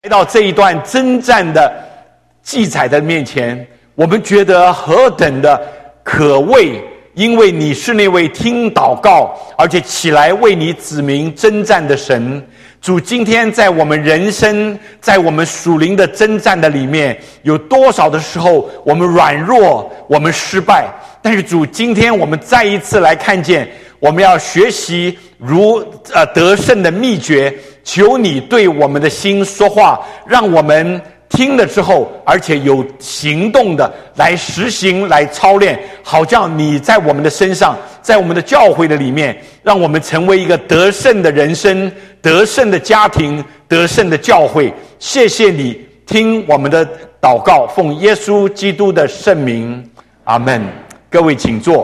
来到这一段征战的记载的面前，我们觉得何等的可畏，因为你是那位听祷告而且起来为你子民征战的神。主，今天在我们人生，在我们属灵的征战的里面，有多少的时候我们软弱，我们失败，但是主，今天我们再一次来看见，我们要学习得胜的秘诀，求你对我们的心说话，让我们听了之后，而且有行动的来实行，来操练，好叫你在我们的身上，在我们的教会的里面，让我们成为一个得胜的人生，得胜的家庭，得胜的教会。谢谢你听我们的祷告，奉耶稣基督的圣名，阿们。各位请坐。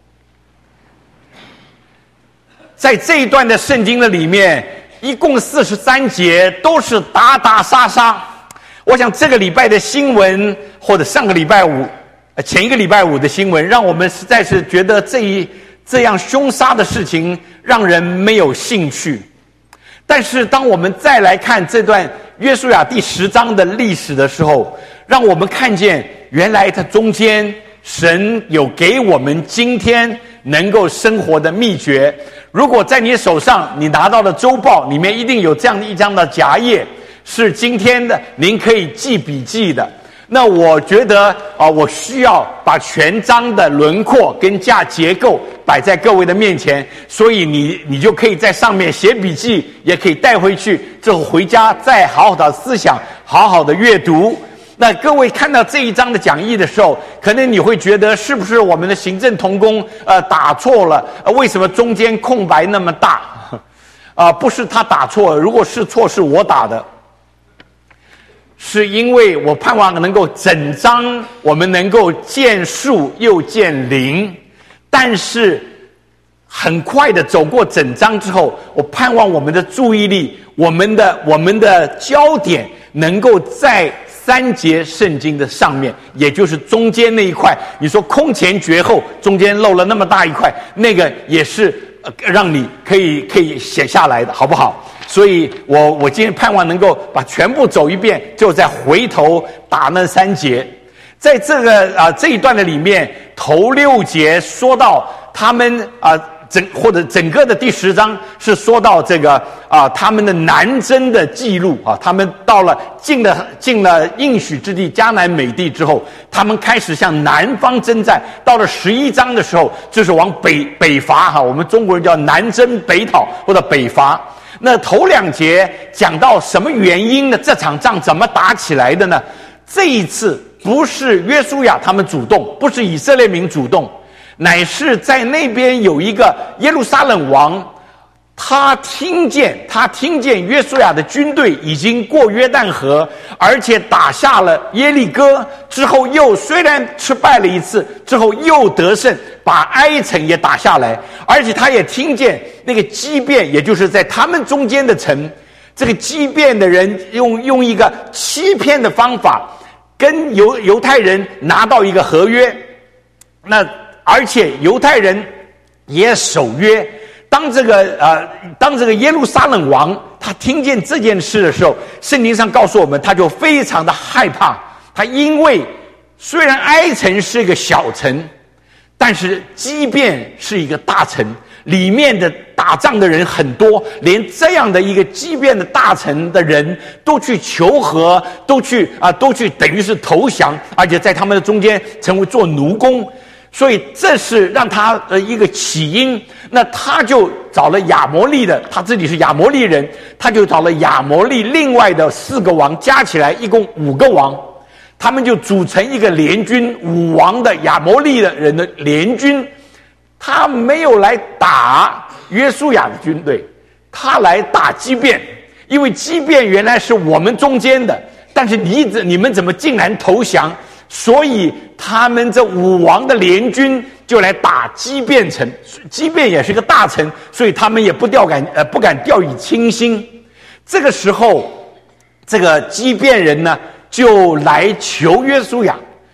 在这一段的圣经的里面，一共43节，都是打打杀杀。我想这个礼拜的新闻，或者上个礼拜五、前一个礼拜五的新闻，让我们实在是觉得这样凶杀的事情让人没有兴趣。但是当我们再来看这段约书亚第10章的历史的时候，让我们看见原来它中间神有给我们今天能够生活的秘诀。如果在你手上你拿到的周报里面一定有这样一张的夹页，是今天的，您可以记笔记的。那我觉得我需要把全章的轮廓跟结构摆在各位的面前，所以你就可以在上面写笔记，也可以带回去，之后回家再好好的思想，好好的阅读。那各位看到这一章的讲义的时候，可能你会觉得是不是我们的行政同工打错了？为什么中间空白那么大？不是他打错，如果是错是我打的。是因为我盼望能够整章我们能够见数又见零，但是很快的走过整章之后，我盼望我们的注意力，我们的焦点能够在3节圣经的上面，也就是中间那一块。你说空前绝后，中间漏了那么大一块，那个也是让你可以写下来的，好不好？所以我今天盼望能够把全部走一遍，就再回头打那3节。在这一段的里面，头6节说到他们整个的第10章是说到这个他们的南征的记录他们到了进了应许之地迦南美地之后，他们开始向南方征战。到了11章的时候，就是往北伐我们中国人叫南征北讨或者北伐。那头2节讲到什么原因呢？这场仗怎么打起来的呢？这一次不是约书亚他们主动，不是以色列民主动，乃是在那边有一个耶路撒冷王，他听见约书亚的军队已经过约旦河，而且打下了耶利哥之后，又虽然失败了一次，之后又得胜，把埃城也打下来。而且他也听见那个基遍，也就是在他们中间的城，这个基遍的人用一个欺骗的方法跟犹太人拿到一个合约，那而且犹太人也守约。当这个耶路撒冷王他听见这件事的时候，圣经上告诉我们，他就非常的害怕。他因为虽然埃城是一个小城，但是基遍是一个大城，里面的打仗的人很多，连这样的一个基遍的大城的人都去求和，都去等于是投降，而且在他们的中间成为做奴工。所以这是让他的一个起因。那他就找了亚摩利的，他自己是亚摩利人，他就找了亚摩利另外的4个王，加起来一共5个王，他们就组成一个联军，5王的亚摩利的人的联军。他没有来打约书亚的军队，他来打基遍，因为基遍原来是我们中间的，但是你们怎么竟然投降？所以他们这5王的联军就来打基遍城。基遍也是个大城，所以他们也不敢掉以轻心。这个时候，这个基遍人呢就来求约书亚，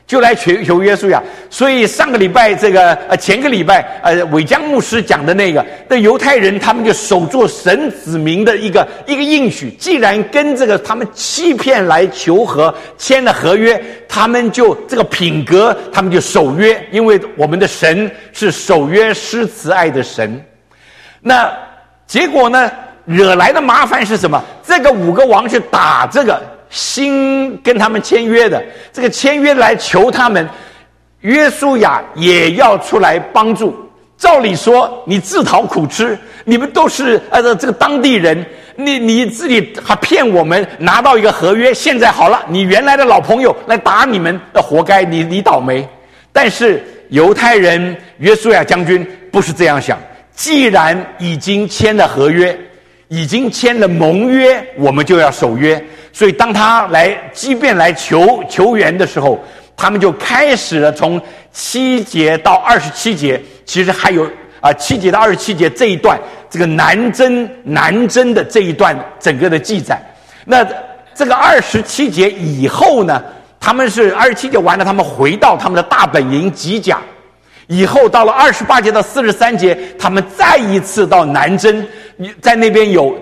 就来求约书亚。所以上个礼拜前个礼拜伟江牧师讲的那犹太人，他们就守住神子民的一个应许，既然跟这个他们欺骗来求和，签了合约，他们就这个品格，他们就守约，因为我们的神是守约施慈爱的神。那结果呢，惹来的麻烦是什么？这个5个王去打这个新跟他们签约的，这个签约来求他们，约书亚也要出来帮助。照理说你自讨苦吃，你们都是这个当地人，你自己还骗我们拿到一个合约，现在好了，你原来的老朋友来打你们，活该，你倒霉。但是犹太人约书亚将军不是这样想，既然已经签了合约，已经签了盟约，我们就要守约。所以当他即便来求援的时候，他们就开始了从7节到27节，其实还有7节到27节这一段，这个南征的这一段整个的记载。那这个27节以后呢，他们是27节完了，他们回到他们的大本营吉甲。以后到了28节到43节，他们再一次到南征，在那边有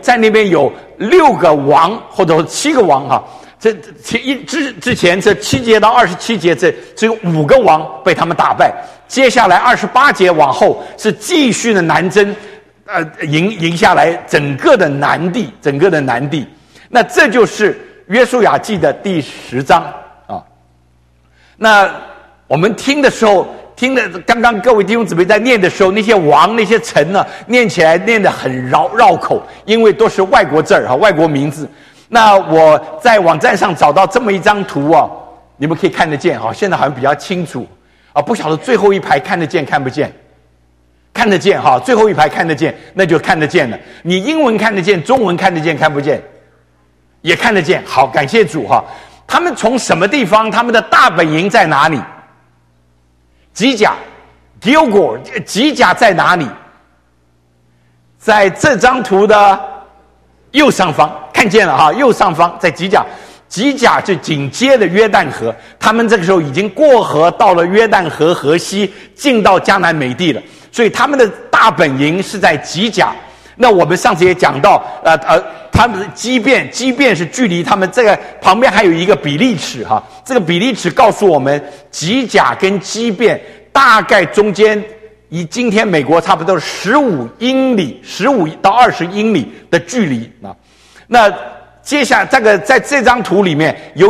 6个王或者7个王哈。之前这7节到27节这5个王被他们打败，接下来28节往后是继续的南征，赢下来整个的南地。那这就是约书亚记的第10章啊。那我们听的时候。刚刚各位弟兄姊妹在念的时候，那些王那些臣呢，念起来念得很绕口，因为都是外国字儿外国名字。那我在网站上找到这么一张图你们可以看得见现在好像比较清楚不晓得最后一排看得见看不见？看得见最后一排看得见，那就看得见了。你英文看得见，中文看得见看不见？也看得见。好，感谢主他们从什么地方？他们的大本营在哪里？吉甲 Gilgal 吉甲在哪里？在这张图的右上方，看见了右上方在吉甲。吉甲就紧接着约旦河，他们这个时候已经过河到了约旦河河西，进到迦南美地了，所以他们的大本营是在吉甲。那我们上次也讲到他们的基遍是距离他们这个旁边还有一个比例尺这个比例尺告诉我们吉甲跟基遍大概中间以今天美国差不多15英里15到20英里的距离那接下来在这张图里面有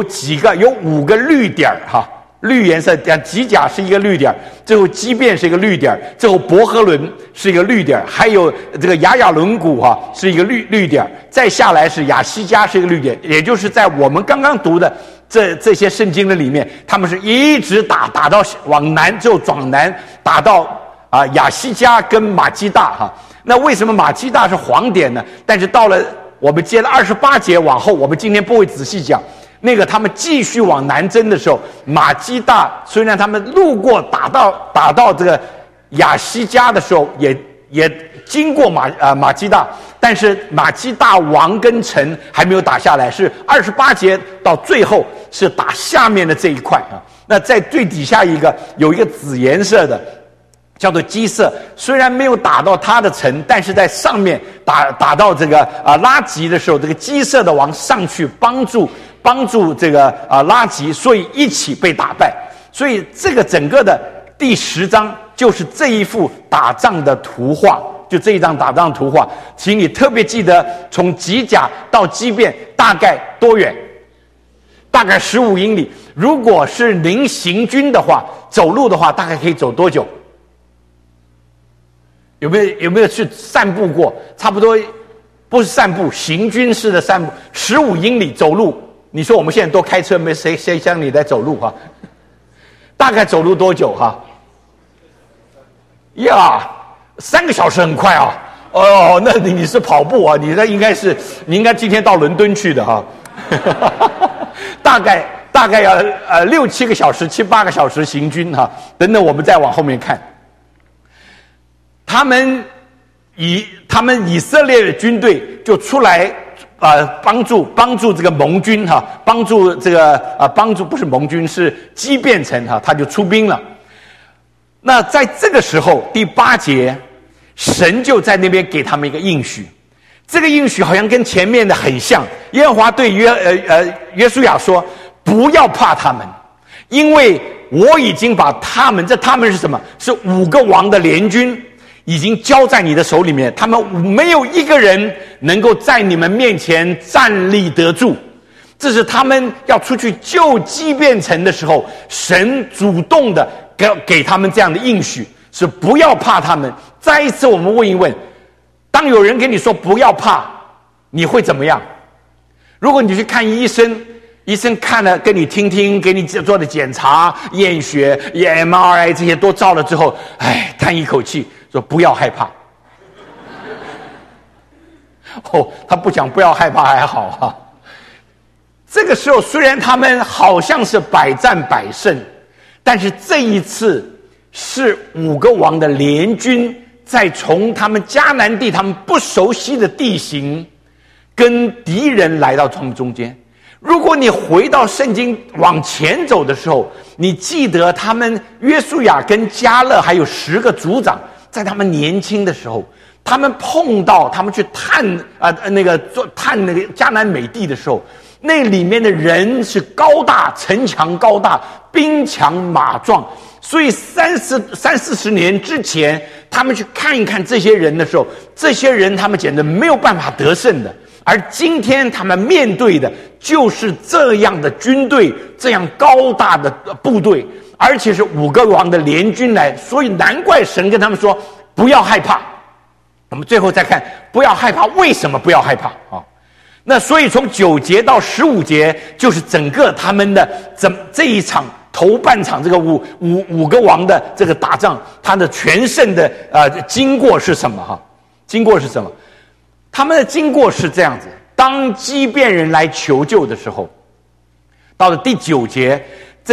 5个绿点绿颜色，吉甲是一个绿点，最后基遍是一个绿点，最后伯和伦是一个绿点，还有这个亚伦谷是一个绿点，再下来是亚西加是一个绿点，也就是在我们刚刚读的这些圣经的里面，他们是一直打到往南，就转南打到亚西加跟马基大那为什么马基大是黄点呢？但是到了我们接了28节往后，我们今天不会仔细讲。那个他们继续往南征的时候，马基大虽然他们路过打到这个亚西加的时候，也经过马基大，但是马基大王跟城还没有打下来，是28节到最后是打下面的这一块那在最底下有一个紫颜色的叫做基色，虽然没有打到他的城，但是在上面打到这个拉吉的时候，这个基色的王上去帮助这个拉吉，所以一起被打败。所以这个整个的第10章就是这一幅打仗的图画，就这一张打仗图画，请你特别记得从吉甲到基遍大概多远？大概15英里。如果是您行军的话，走路的话，大概可以走多久？有没有去散步过？差不多不是散步，行军式的散步，15英里走路。你说我们现在都开车，没谁像你在走路大概走路多久3个小时很快那你是跑步你应该今天到伦敦去的大概要6-7个小时7-8个小时行军等等，我们再往后面看。他们以色列的军队就出来帮助这个盟军哈，帮助这个帮助不是盟军是基遍城哈，他就出兵了。那在这个时候第8节，神就在那边给他们一个应许，这个应许好像跟前面的很像。耶和华对约书亚说：“不要怕他们，因为我已经把他们是什么？是5个王的联军。”已经交在你的手里面，他们没有一个人能够在你们面前站立得住。这是他们要出去救基遍城的时候，神主动的给他们这样的应许，是不要怕他们。再一次我们问一问，当有人跟你说不要怕，你会怎么样？如果你去看医生，医生看了跟你听，给你做的检查、验血、MRI 这些都照了之后，叹一口气说不要害怕。他不讲不要害怕还好哈。这个时候虽然他们好像是百战百胜，但是这一次是5个王的联军在从他们迦南地他们不熟悉的地形跟敌人来到他们中间。如果你回到圣经往前走的时候，你记得他们约书亚跟迦勒还有10个族长，在他们年轻的时候，他们碰到他们去探那个迦南美地的时候，那里面的人是高大，城墙高大，兵强马壮，所以30-40年之前，他们去看一看这些人的时候，这些人他们简直没有办法得胜的。而今天他们面对的就是这样的军队，这样高大的部队，而且是5个王的联军来，所以难怪神跟他们说不要害怕。我们最后再看不要害怕，为什么不要害怕啊？那所以从9节到15节，就是整个他们的这一场头半场这个五个王的这个打仗，他的全胜的经过是什么哈？经过是什么？他们的经过是这样子：当基遍人来求救的时候，到了第9节，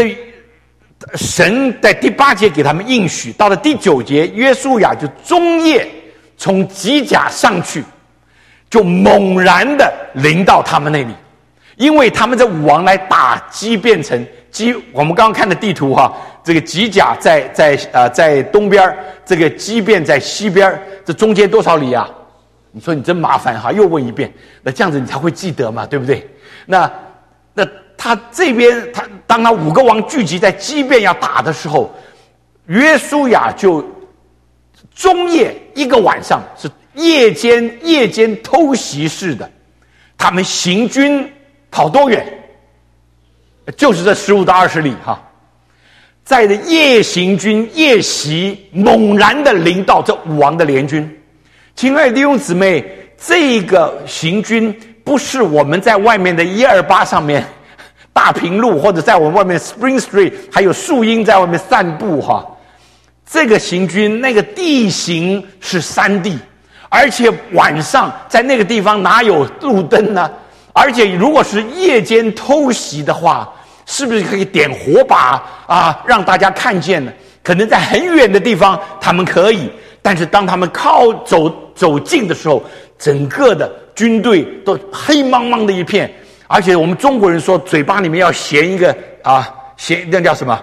神在第8节给他们应许，到了第9节，约书亚就中夜从吉甲上去，就猛然的临到他们那里，因为他们这5王来打基遍城。我们刚刚看的地图哈，这个吉甲在东边，这个基遍在西边，这中间多少里啊？你说你真麻烦哈，又问一遍，那这样子你才会记得嘛，对不对？那他这边当他5个王聚集在基遍要打的时候，约书亚就中夜一个晚上，是夜间偷袭式的，他们行军跑多远？就是这15到20里哈，在的夜行军夜袭，猛然的临到这5王的联军。亲爱的弟兄姊妹，这个行军不是我们在外面的128上面大平路，或者在我们外面 Spring Street 还有树荫在外面散步哈。这个行军那个地形是山地，而且晚上在那个地方哪有路灯呢？而且如果是夜间偷袭的话，是不是可以点火把让大家看见呢？可能在很远的地方他们可以，但是当他们靠走近的时候，整个的军队都黑茫茫的一片。而且我们中国人说嘴巴里面要衔一个衔那叫什么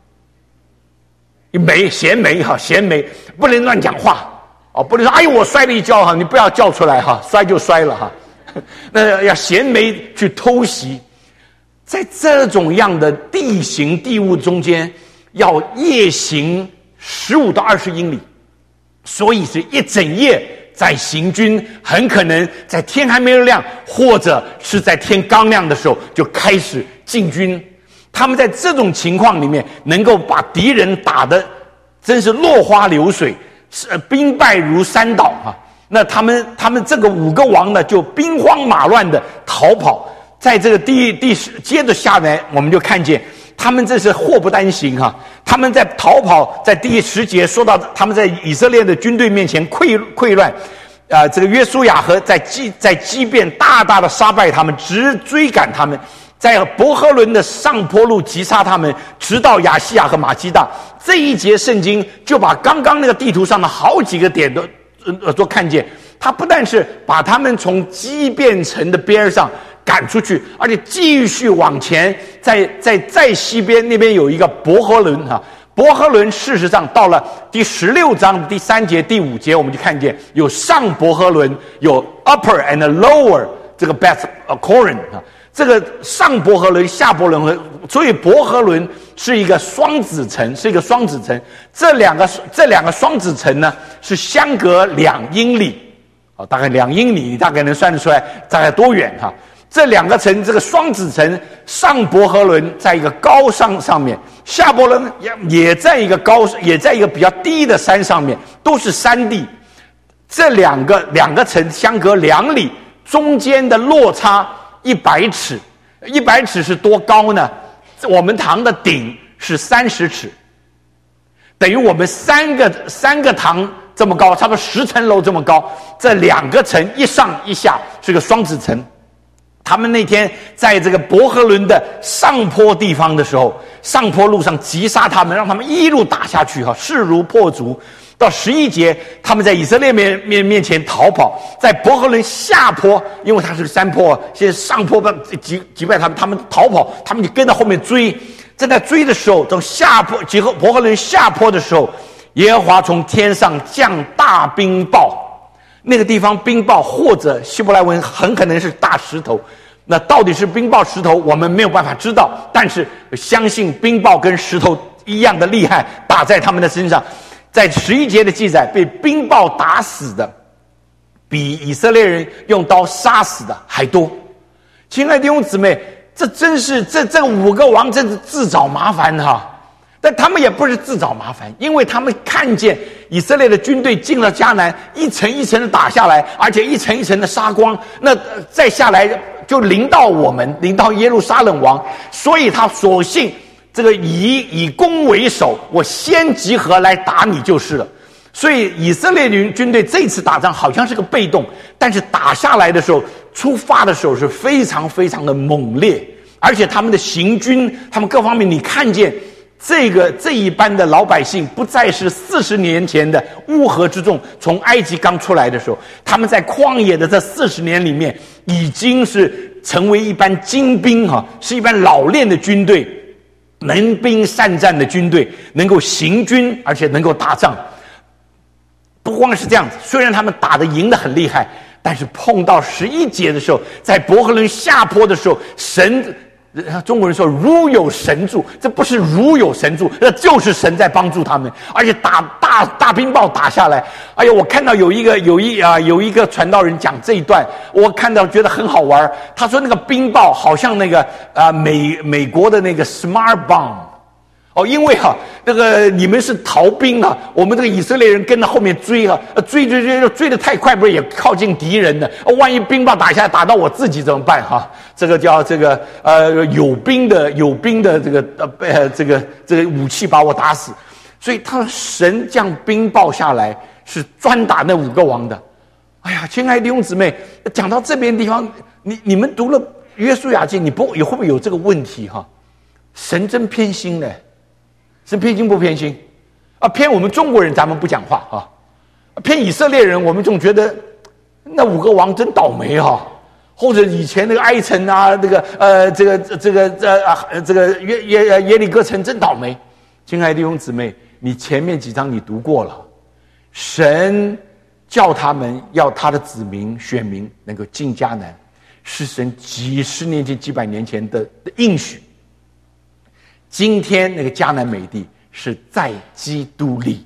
衔枚，不能乱讲话不能说哎呦我摔了一跤你不要叫出来摔就摔了那要衔枚去偷袭。在这种样的地形地物中间，要夜行15到20英里，所以是一整夜在行军，很可能在天还没有亮，或者是在天刚亮的时候就开始进军。他们在这种情况里面能够把敌人打得真是落花流水，兵败如山倒那他们这个5个王呢，就兵荒马乱的逃跑。在这个接着下来，我们就看见他们这是祸不单行他们在逃跑，在第10节说到他们在以色列的军队面前溃乱，这个约书亚和在基遍大大的杀败他们，直追赶他们，在伯和伦的上坡路击杀他们，直到亚细亚和马基大。这一节圣经就把刚刚那个地图上的好几个点都看见。 他不但是把他们从基遍城的边上赶出去，而且继续往前，在西边那边有一个伯和伦啊。伯和伦事实上到了第16章第3节第5节，我们就看见有上伯和伦，有 upper and lower 这个 Beth Corin 啊，这个上伯和伦、下伯和伦，所以伯和伦是一个双子城，这两个双子城呢是相隔2英里，大概2英里，你大概能算得出来大概多远哈？这两个城，这个双子城上伯和伦在一个高山上面，下伯伦也在一个比较低的山上面，都是山地。这两个城相隔2里，中间的落差100尺，100尺是多高呢？我们堂的顶是30尺，等于我们三个堂这么高，差不多10层楼这么高。这2个城一上一下是个双子城。他们那天在这个伯和伦的上坡地方的时候，上坡路上击杀他们，让他们一路打下去，势如破竹。到11节，他们在以色列面前逃跑，在伯和伦下坡，因为它是山坡，现在上坡击败他们逃跑，他们就跟到后面追。在那追的时候，从下坡伯和伦下坡的时候，耶和华从天上降大冰雹。那个地方冰雹或者希伯来文很可能是大石头，那到底是冰雹石头我们没有办法知道，但是相信冰雹跟石头一样的厉害，打在他们的身上。在11节的记载，被冰雹打死的比以色列人用刀杀死的还多。亲爱的弟兄姊妹，这真是这5个王真是自找麻烦哈。但他们也不是自找麻烦，因为他们看见以色列的军队进了迦南，一层一层的打下来，而且一层一层的杀光，那再下来就临到耶路撒冷王，所以他索性这个以攻为守，我先集合来打你就是了。所以以色列军队这次打仗好像是个被动，但是打下来的时候，出发的时候是非常非常的猛烈，而且他们的行军，他们各方面你看见这一班的老百姓不再是40年前的乌合之众，从埃及刚出来的时候，他们在旷野的这40年里面已经是成为一班精兵是一班老练的军队，能兵善战的军队，能够行军而且能够打仗。不光是这样子，虽然他们打得赢得很厉害，但是碰到11节的时候，在伯和伦下坡的时候，中国人说如有神助，这不是如有神助，那就是神在帮助他们，而且大冰雹打下来。哎呀，我看到有一个传道人讲这一段，我看到觉得很好玩。他说那个冰雹好像那个美国的那个 Smart Bomb。因为那个你们是逃兵我们这个以色列人跟到后面追追得太快，不是也靠近敌人了？万一冰雹打下来打到我自己怎么办这个叫有兵的这个武器把我打死。所以他神降冰雹下来是专打那5个王的。哎呀，亲爱的弟兄姊妹，讲到这边地方，你们读了约书亚记，你会不会有这个问题神真偏心呢？神偏心不偏心偏我们中国人咱们不讲话偏以色列人我们总觉得那5个王真倒霉或者以前那个埃城耶利哥城真倒霉。亲爱的弟兄姊妹，你前面几章你读过了，神叫他们要他的子民选民能够进迦南，是神几十年前几百年前的应许。今天那个迦南美地是在基督里，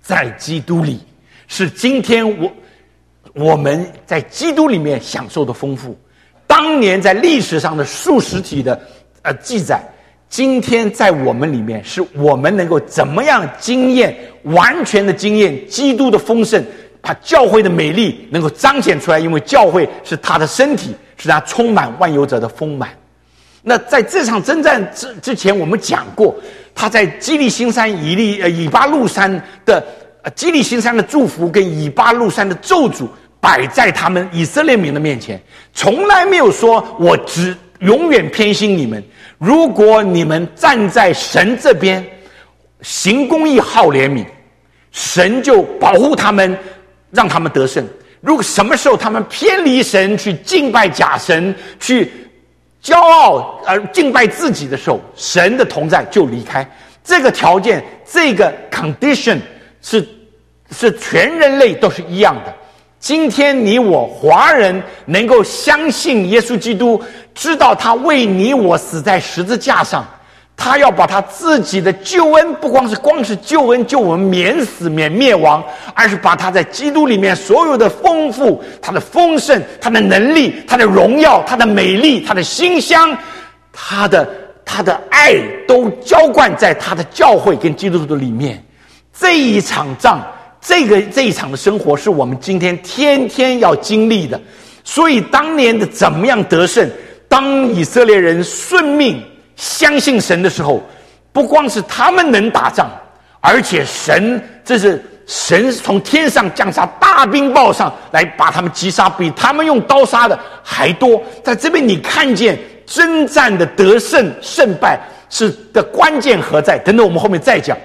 是今天我们在基督里面享受的丰富。当年在历史上的数十体的记载，今天在我们里面是我们能够怎么样完全的经验基督的丰盛，把教会的美丽能够彰显出来，因为教会是他的身体，是他充满万有者的丰满。那在这场征战之前，我们讲过，他在基利新山以巴路山的基利新山的祝福跟以巴路山的咒诅摆在他们以色列民的面前，从来没有说我只永远偏心你们。如果你们站在神这边，行公义好怜悯，神就保护他们，让他们得胜。 如果什么时候他们偏离神，去敬拜假神，去骄傲而敬拜自己的时候，神的同在就离开。这个条件，这个 condition 是全人类都是一样的。今天你我华人能够相信耶稣基督，知道他为你我死在十字架上，他要把他自己的救恩，不光是救恩救我们免死免灭亡，而是把他在基督里面所有的丰富，他的丰盛，他的能力，他的荣耀，他的美丽，他的馨香，他的爱都浇灌在他的教会跟基督徒的里面。这一场仗，这一场的生活是我们今天天天要经历的。所以当年的怎么样得胜，当以色列人顺命相信神的时候，不光是他们能打仗，而且这是神从天上降下大冰雹上来把他们击杀，比他们用刀杀的还多。在这边你看见征战的得胜胜败的关键何在，等等我们后面再讲。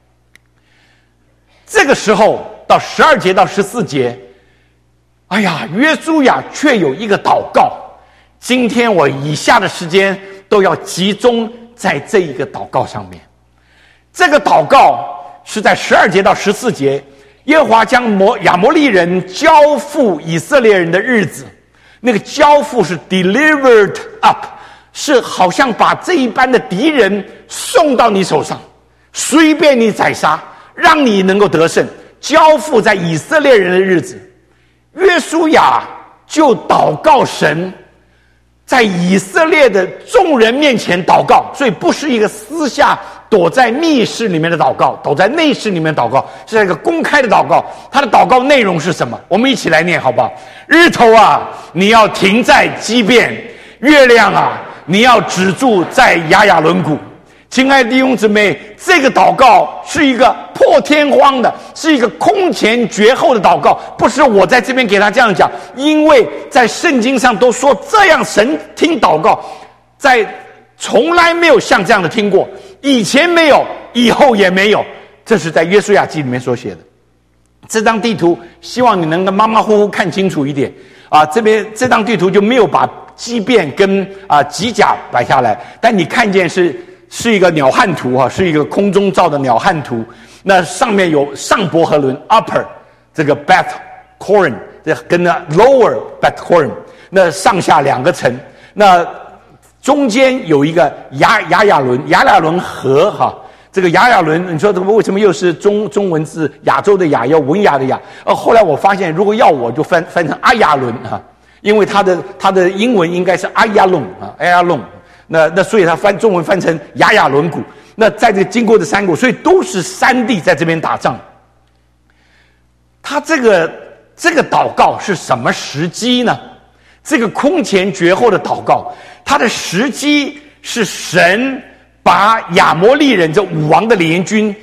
这个时候到12节到14节，哎呀，约书亚却有一个祷告。今天我以下的时间都要集中在这一个祷告上面。这个祷告是在12节到14节，耶和华将亚摩利人交付以色列人的日子。那个交付是 delivered up， 是好像把这一般的敌人送到你手上，随便你宰杀，让你能够得胜，交付在以色列人的日子。约书亚就祷告神，在以色列的众人面前祷告，所以不是一个私下躲在密室里面的祷告，躲在内室里面祷告，是一个公开的祷告。他的祷告内容是什么？我们一起来念好不好？日头啊，你要停在基遍；月亮啊，你要止住在亚雅伦谷。亲爱的弟兄姊妹，这个祷告是一个破天荒的，是一个空前绝后的祷告，不是我在这边给他这样讲，因为在圣经上都说这样神听祷告，在从来没有像这样的听过，以前没有，以后也没有。这是在约书亚记里面所写的。这张地图希望你能够马马虎虎看清楚一点啊，这张地图就没有把基遍跟吉甲摆下来，但你看见是一个鸟瞰图啊，是一个空中照的鸟瞰图。那上面有上伯和伦 upper 这个 Beth Horon， 跟 lower Beth Horon， 那上下两个城。那中间有一个亚雅伦河哈，这个亚雅伦，你说为什么又是中文字亚洲的亚，要文雅的雅？后来我发现，如果要我就翻成阿亚伦哈，因为他的英文应该是阿亚隆啊，阿亚隆。那所以他中文翻成亚雅伦谷。那在这经过的山谷，所以都是山地在这边打仗。他这个祷告是什么时机呢？这个空前绝后的祷告，他的时机是神把亚摩利人这5王的联军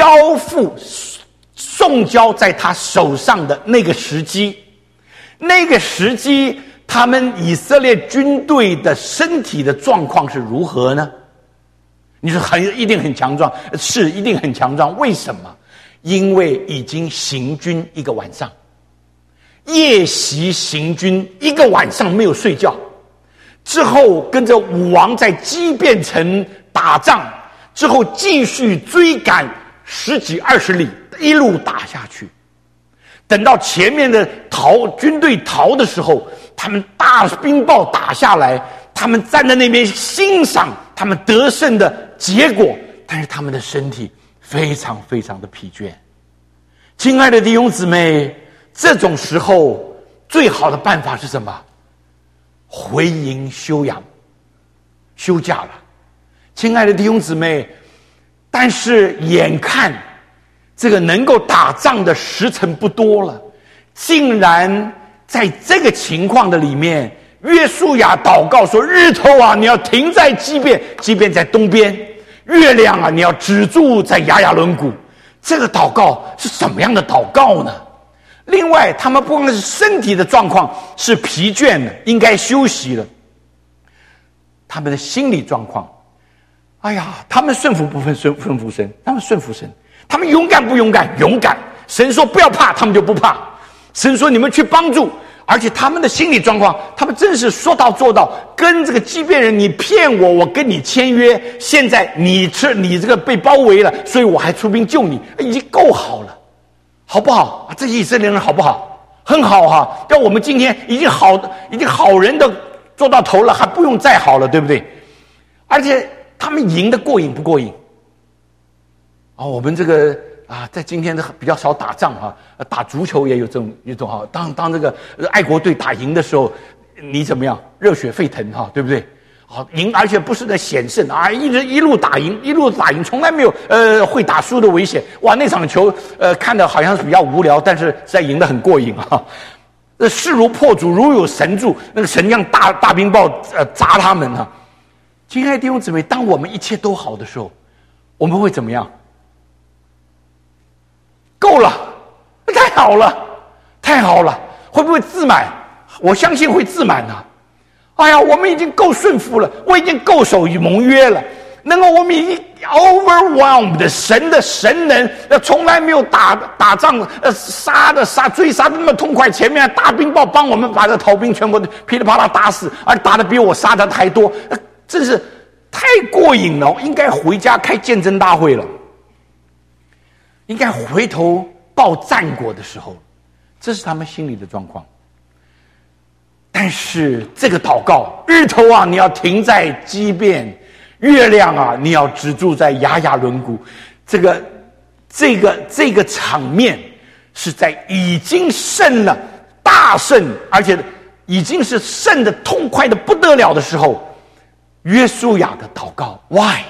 送交在他手上的那个时机。那个时机，他们以色列军队的身体的状况是如何呢？你说一定很强壮，是一定很强壮。为什么？因为已经行军一个晚上，夜袭行军一个晚上没有睡觉，之后跟着5王在基遍城打仗，之后继续追赶10几20里，一路打下去。等到前面的军队逃的时候，他们大冰雹打下来，他们站在那边欣赏他们得胜的结果，但是他们的身体非常非常的疲倦。亲爱的弟兄姊妹，这种时候最好的办法是什么？回营休养，休假了。亲爱的弟兄姊妹，但是眼看这个能够打仗的时辰不多了，竟然在这个情况的里面，约书亚祷告说：日头啊，你要停在基遍，基遍在东边；月亮啊，你要止住在亚雅伦谷。这个祷告是什么样的祷告呢？另外，他们不光是身体的状况是疲倦的，应该休息了，他们的心理状况，哎呀，他们顺服不顺服神？他们顺服神。他们勇敢不勇敢？勇敢。神说不要怕，他们就不怕。 神说你们去帮助，而且他们的心理状况，他们真是说到做到，跟这个畸变人，你骗我，我跟你签约，现在你这个被包围了，所以我还出兵救你，已经够好了，好不好？这以色列人好不好？很好哈，但我们今天已经好人的做到头了，还不用再好了，对不对？而且他们赢得过瘾不过瘾？我们这个在今天比较少打仗打足球也有这种当这个爱国队打赢的时候，你怎么样？热血沸腾对不对？赢，而且不是在险胜一路打赢，从来没有会打输的危险。哇，那场球看的好像是比较无聊，但是在赢得很过瘾势如破竹，如有神助，那个神将大冰雹砸他们亲爱的弟兄姊妹，当我们一切都好的时候，我们会怎么样？够了，太好了，太好了，会不会自满？我相信会自满哎呀，我们已经够顺服了，我已经够守盟约了，能够我们已经 overwhelmed 神的神能，从来没有打仗追杀的那么痛快，前面大冰雹帮我们把这逃兵全部噼里啪啦打死，而打得比我杀的还多，真是太过瘾了，应该回家开见证大会了。应该回头报战果的时候，这是他们心里的状况。但是这个祷告，日头你要停在畸变，月亮你要止住在雅雅轮毂，这个场面是在已经胜了大胜，而且已经是胜得痛快的不得了的时候，约书亚的祷告 ，Why？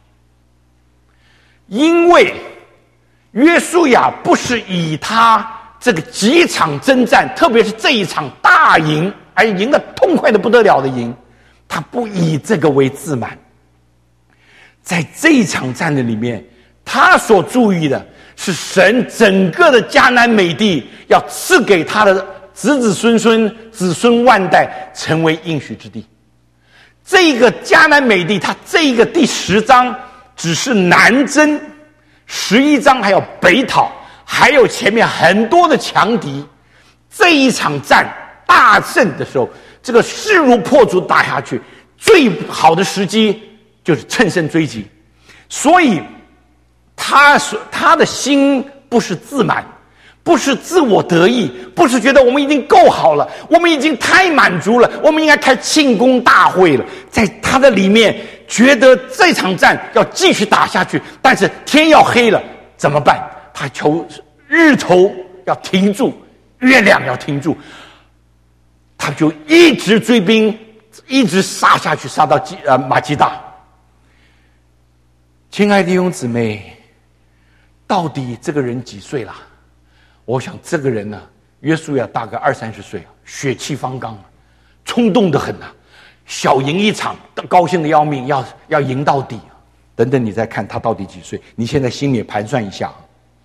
因为约书亚不是以他这个几场征战，特别是这一场大赢，而赢得痛快的不得了的赢，他不以这个为自满。在这一场战的里面，他所注意的是神整个的迦南美地要赐给他的子孙万代成为应许之地。这个迦南美地，他这个第10章只是南征，11章还有北讨，还有前面很多的强敌。这一场战大胜的时候，这个势如破竹打下去，最好的时机就是乘胜追击。所以他的心不是自满，不是自我得意，不是觉得我们已经够好了，我们已经太满足了，我们应该开庆功大会了。在他的里面觉得这场战要继续打下去，但是天要黑了怎么办？他求日头要停住，月亮要停住，他就一直追兵，一直杀下去，杀到马基大。亲爱的弟兄姊妹，到底这个人几岁了？我想这个人约书亚大概20-30岁血气方刚冲动得很小赢一场，高兴的要命，要赢到底等等，你再看他到底几岁？你现在心里盘算一下。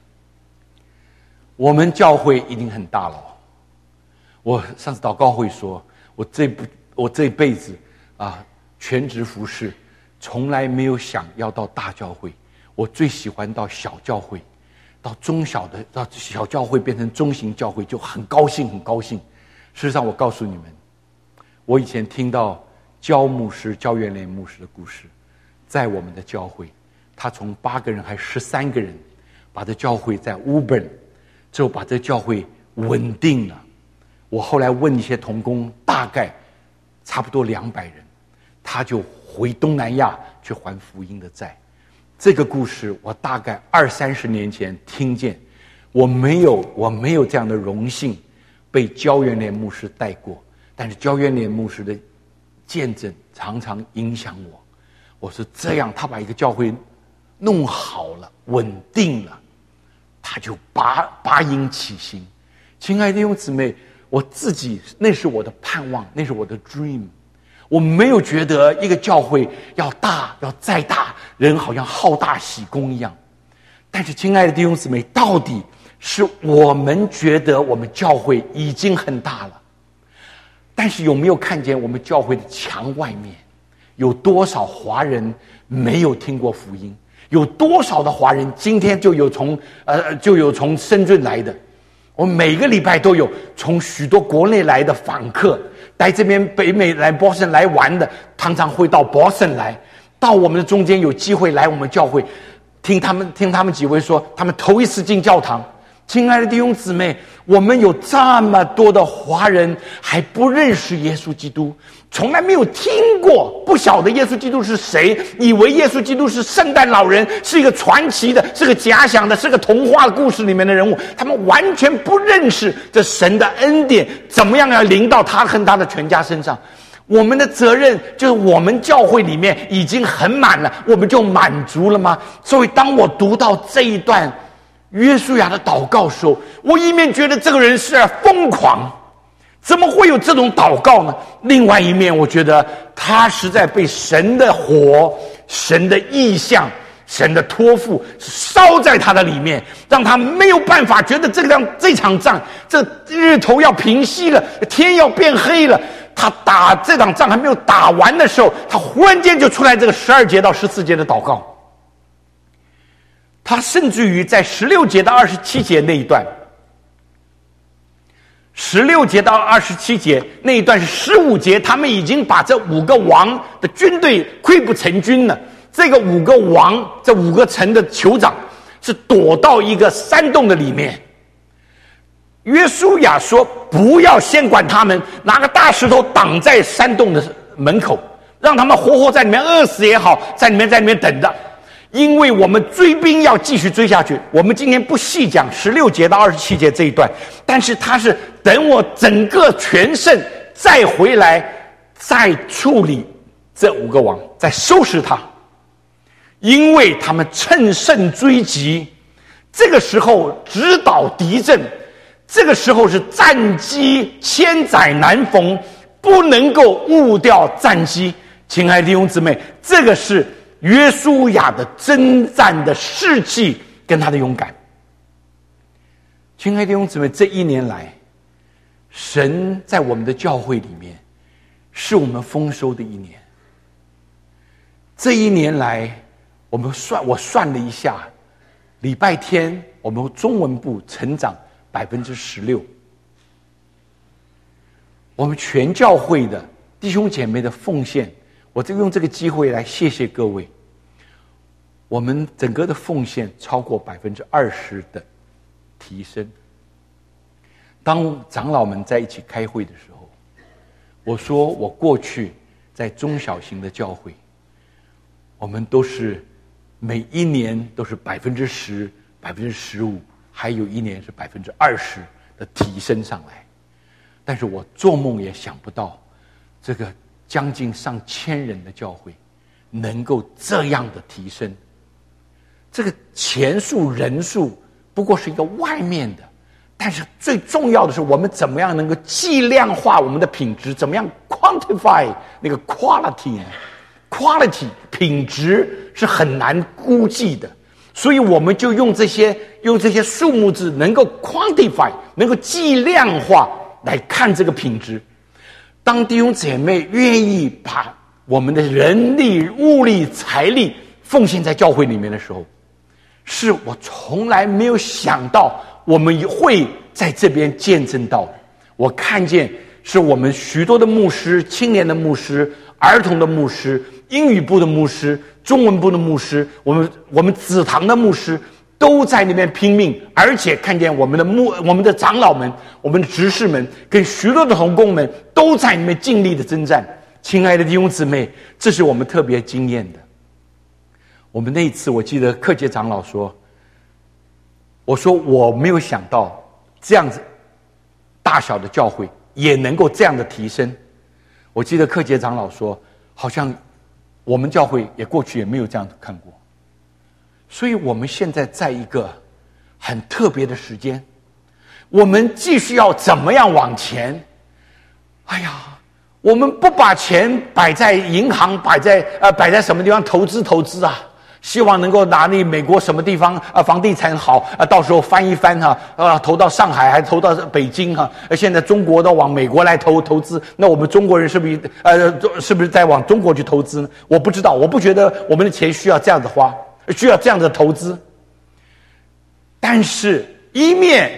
我们教会已经很大了我上次祷告会说，我这辈子全职服侍，从来没有想要到大教会，我最喜欢到小教会，到到小教会变成中型教会就很高兴。事实上我告诉你们，我以前听到焦元莲牧师的故事，在我们的教会，他从8个人还13个人把这教会在Auburn之后把这教会稳定了。我后来问一些同工，大概差不多200人，他就回东南亚去还福音的债。这个故事我大概20-30年前听见，我没有这样的荣幸被焦元莲牧师带过，但是焦元莲牧师的见证常常影响我。我是这样，他把一个教会弄好了，稳定了，他就拔营起行。亲爱的弟兄姊妹，我自己那是我的盼望，那是我的 dream。我没有觉得一个教会要大，要再大，人好像好大喜功一样。但是亲爱的弟兄姊妹，到底是我们觉得我们教会已经很大了，但是有没有看见我们教会的墙外面有多少华人没有听过福音？有多少的华人今天就有从深圳来的？ 我们每个礼拜都有从许多国内来的访客，来这边北美来 Boston 来玩的，常常会到 Boston 来，到我们的中间有机会来我们教会，听他们几位说，他们头一次进教堂。亲爱的弟兄姊妹，我们有这么多的华人还不认识耶稣基督，从来没有听过，不晓得耶稣基督是谁，以为耶稣基督是圣诞老人，是一个传奇的，是个假想的，是个童话故事里面的人物，他们完全不认识这神的恩典怎么样要临到他和他的全家身上。我们的责任就是我们教会里面已经很满了，我们就满足了吗？所以当我读到这一段约书亚的祷告时候，我一面觉得这个人是疯狂，怎么会有这种祷告呢？另外一面我觉得他实在被神的火、神的意象、神的托付烧在他的里面，让他没有办法觉得这场仗，这日头要平息了，天要变黑了，他打这场仗还没有打完的时候，他忽然间就出来这个12节到14节的祷告。他甚至于在16节到27节那一段，16节到27节那一段是15节，他们已经把这5个王的军队溃不成军了。这个5个王，这5个城的酋长是躲到一个山洞的里面。约书亚说不要先管他们，拿个大石头挡在山洞的门口，让他们活活在里面饿死也好，在里面等着。因为我们追兵要继续追下去，我们今天不细讲16节到27节这一段，但是他是等我整个全胜再回来，再处理这5个王，再收拾他，因为他们乘胜追击，这个时候直捣敌阵，这个时候是战机千载难逢，不能够误掉战机。亲爱的弟兄姊妹，这个是约书亚的征战的士气跟他的勇敢。亲爱的弟兄姊妹，这1年来，神在我们的教会里面是我们丰收的1年。这1年来，我算了一下，礼拜天我们中文部成长16%，我们全教会的弟兄姐妹的奉献，我就用这个机会来谢谢各位。我们整个的奉献超过20%的提升。当长老们在一起开会的时候，我说我过去在中小型的教会，我们都是每1年都是10%、15%，还有1年是20%的提升上来。但是我做梦也想不到，这个将近上千人的教会能够这样的提升。这个钱数人数不过是一个外面的，但是最重要的是我们怎么样能够计量化我们的品质，怎么样 quantify 那个 quality 呢？ quality 品质是很难估计的，所以我们就用这些数目字能够 quantify， 能够计量化来看这个品质。当弟兄姐妹愿意把我们的人力、物力、财力奉献在教会里面的时候，是我从来没有想到我们会在这边见证到的。我看见是我们许多的牧师、青年的牧师、儿童的牧师、英语部的牧师、中文部的牧师，我们子堂的牧师都在那边拼命，而且看见我们的长老们、我们的执事们跟许多的同工们都在里面尽力的征战。亲爱的弟兄姊妹，这是我们特别惊艳的。我们那一次我记得克杰长老说，我说我没有想到这样子大小的教会也能够这样的提升。我记得克杰长老说，好像我们教会也过去也没有这样看过。所以我们现在在一个很特别的时间，我们继续要怎么样往前。哎呀，我们不把钱摆在银行，摆在什么地方投资啊，希望能够拿那美国什么地方房地产好到时候翻一翻投到上海还投到北京现在中国都往美国来投资，那我们中国人是不是在往中国去投资呢？我不知道，我不觉得我们的钱需要这样子花，需要这样的投资。但是一面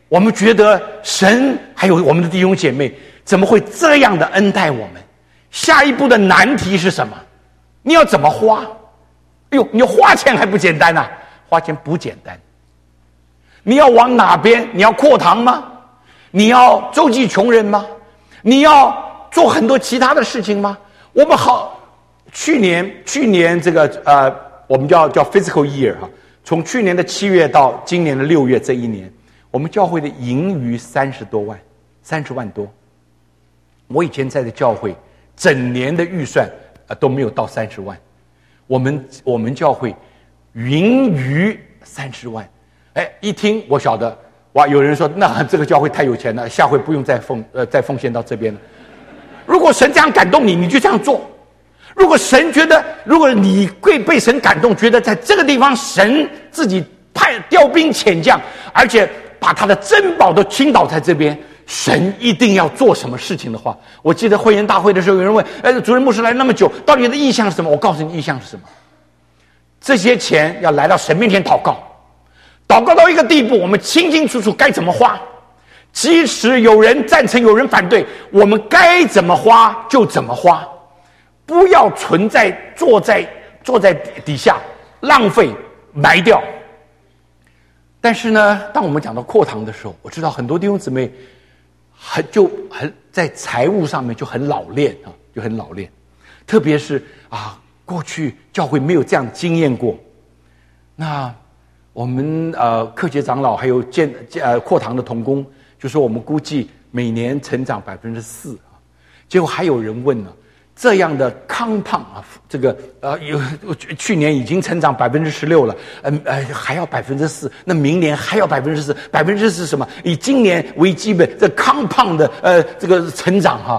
我们觉得神还有我们的弟兄姐妹怎么会这样的恩待我们？下一步的难题是什么？你要怎么花？哎呦，你花钱还不简单啊？花钱不简单。你要往哪边？你要扩堂吗？你要周济穷人吗？你要做很多其他的事情吗？我们去年这个我们叫 fiscal year 哈，从去年的7月到今年的6月这一年，我们教会的盈余30万多。我以前在的教会整年的预算都没有到30万，我们教会盈余30万。哎，一听我晓得，哇！有人说那这个教会太有钱了，下回不用再奉献到这边了。如果神这样感动你，你就这样做。如果神觉得，如果你会被神感动，觉得在这个地方神自己调兵遣将，而且把他的珍宝都倾倒在这边，神一定要做什么事情的话，我记得会员大会的时候，有人问：主任牧师来那么久，到底你的意向是什么？我告诉你，意向是什么？这些钱要来到神面前祷告。祷告到一个地步，我们清清楚楚该怎么花，即使有人赞成有人反对，我们该怎么花就怎么花，不要坐在底下浪费埋掉。但是呢，当我们讲到扩堂的时候，我知道很多弟兄姊妹很在财务上面就很老练，特别是过去教会没有这样经验过。那我们克杰长老还有扩堂的同工就说，我们估计每年成长4%，结果还有人问呢，这样的compound这个去年已经成长16%了，还要4%，那明年还要4%，4%是什么？以今年为基本，这compound的这个成长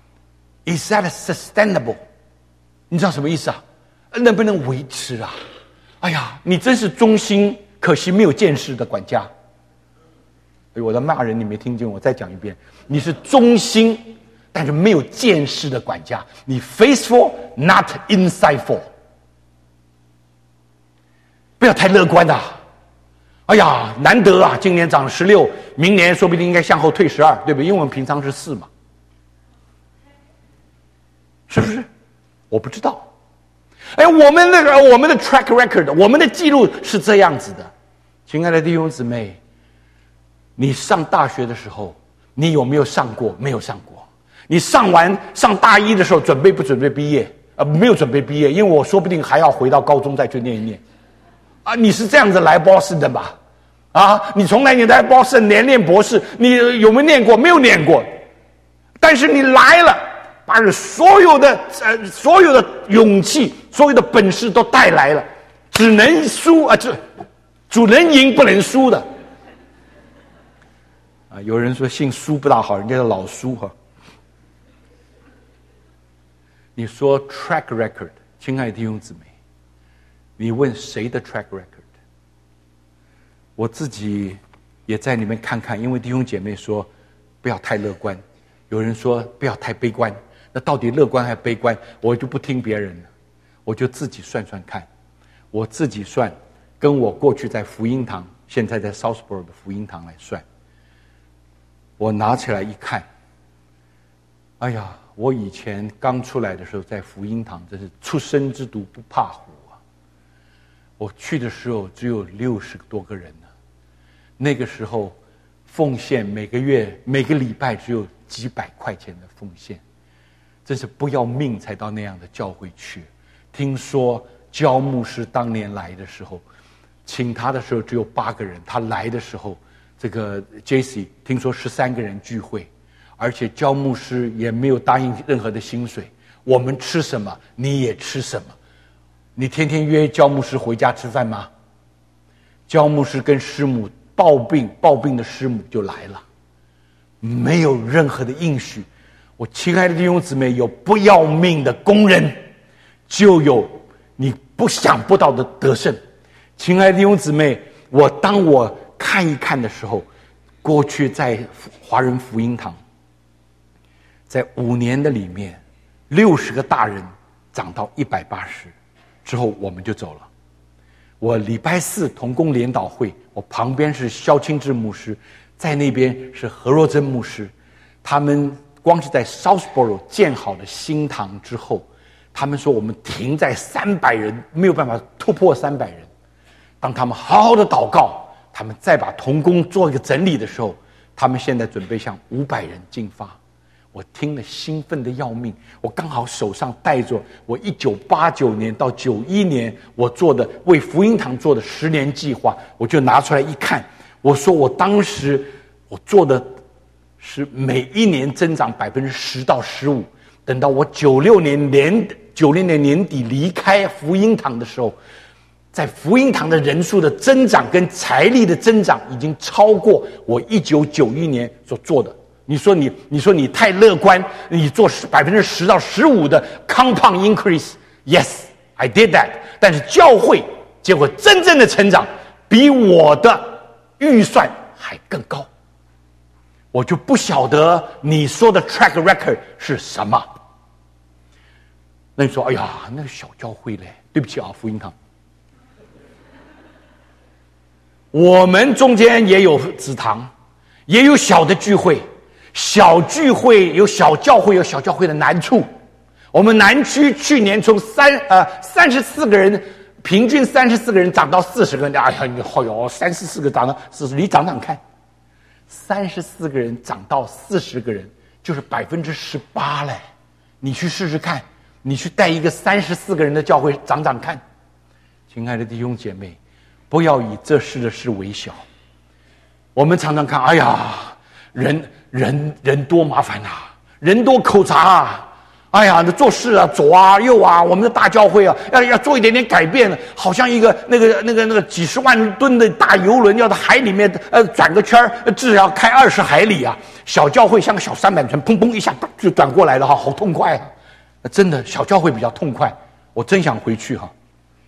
is that sustainable？ 你知道什么意思啊？能不能维持啊？哎呀，你真是忠心，可惜没有见识的管家。我在骂人，你没听见？我再讲一遍，你是忠心，但是没有见识的管家。你 faithful not insightful， 不要太乐观啊！哎呀，难得啊，今年涨16，明年说不定应该向后退12，对不对？因为我们平常是4嘛，是不是？我不知道。哎，我们的 track record， 我们的记录是这样子的。亲爱的弟兄姊妹，你上大学的时候，你有没有上过？没有上过。你上大一的时候，准备不准备毕业？没有准备毕业，因为我说不定还要回到高中再去念一念。你是这样子来 Boston 的吧？你从来你来 Boston 念博士，你有没有念过？没有念过。但是你来了，把所有的勇气、所有的本事都带来了，只能输主能赢不能输的。有人说姓苏不大好，人家叫老苏哈。你说 track record， 亲爱的弟兄姊妹，你问谁的 track record？ 我自己也在里面看看，因为弟兄姐妹说不要太乐观，有人说不要太悲观，那到底乐观还是悲观？我就不听别人了，我就自己算算看。我自己算，跟我过去在福音堂，现在在 Southborough 的福音堂来算。我拿起来一看，哎呀，我以前刚出来的时候在福音堂，真是初生之犊不怕虎啊！我去的时候只有60多个人呢，那个时候奉献每个月每个礼拜只有几百块钱的奉献，真是不要命才到那样的教会去。听说焦牧师当年来的时候，请他的时候只有8个人，他来的时候这个 JC 听说13个人聚会，而且焦牧师也没有答应任何的薪水，我们吃什么你也吃什么。你天天约焦牧师回家吃饭吗？焦牧师跟师母抱病的师母就来了，没有任何的应许。我亲爱的弟兄姊妹，有不要命的工人，就有你不想不到的得胜。亲爱的弟兄姊妹，当我看一看的时候，过去在华人福音堂，在5年的里面，60个大人涨到180，之后我们就走了。我礼拜4同工联祷会，我旁边是萧清志牧师， 在那边是何若珍牧师，他们光是在 Southborough 建好了新堂之后，他们说我们停在300人，没有办法突破300人。当他们好好的祷告，他们再把同工做一个整理的时候，他们现在准备向500人进发。我听了兴奋的要命，我刚好手上带着我1989年到91年我做的为福音堂做的10年计划，我就拿出来一看，我说我当时我做的是每一年增长10%到15%，等到我90年年底离开福音堂的时候，在福音堂的人数的增长跟财力的增长已经超过我1991年所做的。你说你太乐观，你做10%到15%的 compound increase，yes I did that， 但是教会结果真正的成长比我的预算还更高。我就不晓得你说的 track record 是什么。那你说哎呀那个小教会嘞，对不起啊福音堂，我们中间也有子堂，也有小的聚会，小聚会有小教会，有小教会的难处。我们南区去年从34个人，平均34个人涨到40个人。哎呀，你好哟，34个涨到40，你涨涨看，34个人涨到40个人，就是18%嘞。你去试试看，你去带一个34个人的教会涨涨看。亲爱的弟兄姐妹，不要以这事的事为小。我们常常看，哎呀，人多麻烦啊，人多口杂啊，哎呀，做事啊，左啊右啊，我们的大教会啊，要做一点点改变，好像一个那个几十万吨的大游轮要在海里面转个圈，至少开20海里啊。小教会像个小300船，砰砰一下就转过来了哈，好痛快啊！真的，小教会比较痛快，我真想回去哈。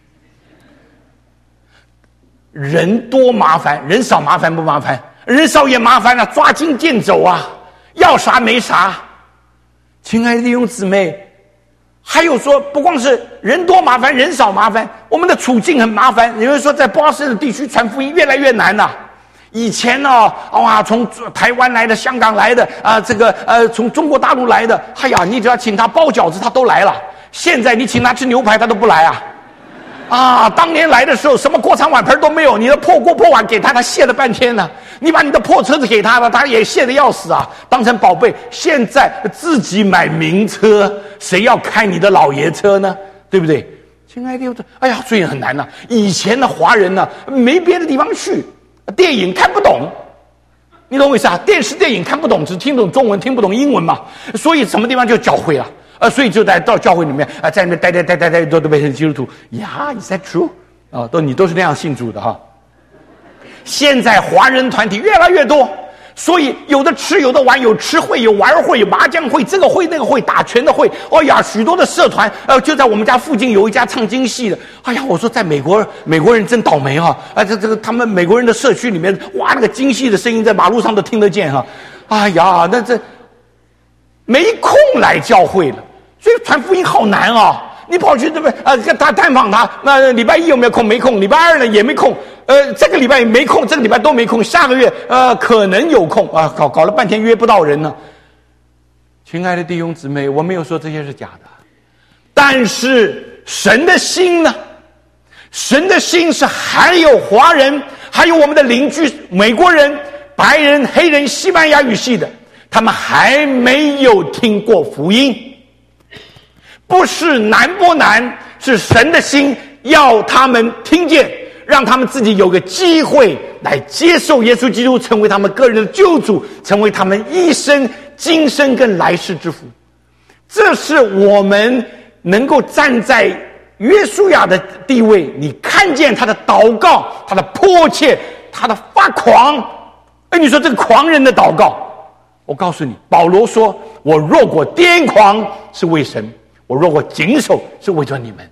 人多麻烦，人少麻烦不麻烦？人少也麻烦啊，抓襟见肘啊，要啥没啥。亲爱的弟兄姊妹，还有说不光是人多麻烦，人少麻烦，我们的处境很麻烦。有人说在波士顿地区传福音越来越难了。以前呢，哇，从台湾来的、香港来的从中国大陆来的，哎呀，你只要请他包饺子，他都来了。现在你请他吃牛排，他都不来啊。啊，当年来的时候什么锅铲碗盆都没有，你的破锅破碗给他，他谢了半天呢。你把你的破车子给他了，他也谢得要死啊，当成宝贝。现在自己买名车，谁要开你的老爷车呢？对不对？亲爱的弟兄，哎呀，所以很难呐。以前的华人呢，没别的地方去，电影看不懂，你懂我意思啊？电视电影看不懂，只听懂中文，听不懂英文嘛，所以什么地方就教会了。所以就到教会里面在那边待，都变成基督徒呀。Is that true？ 你都是那样信主的哈。现在华人团体越来越多，所以有的吃有的玩，有吃会有玩会有麻将会，这个会那个会，打拳的会。哎呀，许多的社团就在我们家附近有一家唱京戏的。哎呀，我说在美国人真倒霉哈！这个他们美国人的社区里面，哇，那个京戏的声音在马路上都听得见哈。哎呀，那这没空来教会了。所以传福音好难啊！你跑去对不对？他探访他，那礼拜1有没有空？没空。礼拜2呢也没空。这个礼拜也没空，这个礼拜都没空。下个月可能有空啊！搞了半天约不到人呢。亲爱的弟兄姊妹，我没有说这些是假的，但是神的心呢？神的心是还有华人，还有我们的邻居美国人、白人、黑人、西班牙语系的，他们还没有听过福音。不是难不难，是神的心要他们听见，让他们自己有个机会来接受耶稣基督，成为他们个人的救主，成为他们一生今生跟来世之福。这是我们能够站在约书亚的地位，你看见他的祷告，他的迫切，他的发狂。你说这个狂人的祷告，我告诉你，保罗说，我若果癫狂是为神，我若果谨守是为着你们。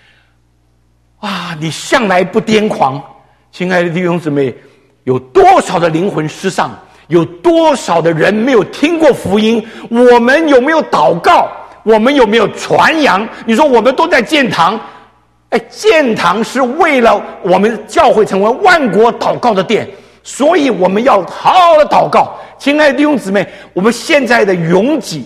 你向来不癫狂。亲爱的弟兄姊妹，有多少的灵魂失丧，有多少的人没有听过福音，我们有没有祷告，我们有没有传扬？你说我们都在建堂，建堂是为了我们教会成为万国祷告的殿， 所以我们要好好的祷告。亲爱的弟兄姊妹，我们现在的拥挤